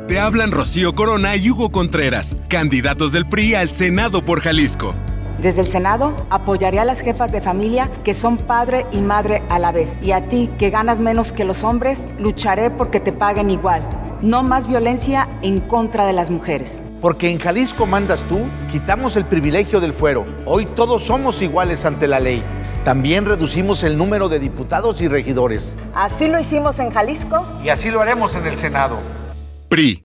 Te hablan Rocío Corona y Hugo Contreras, candidatos del PRI al Senado por Jalisco. Desde el Senado apoyaré a las jefas de familia que son padre y madre a la vez. Y a ti, que ganas menos que los hombres, lucharé porque te paguen igual. No más violencia en contra de las mujeres. Porque en Jalisco mandas tú, quitamos el privilegio del fuero. Hoy todos somos iguales ante la ley. También reducimos el número de diputados y regidores. Así lo hicimos en Jalisco. Y así lo haremos en el Senado. PRI.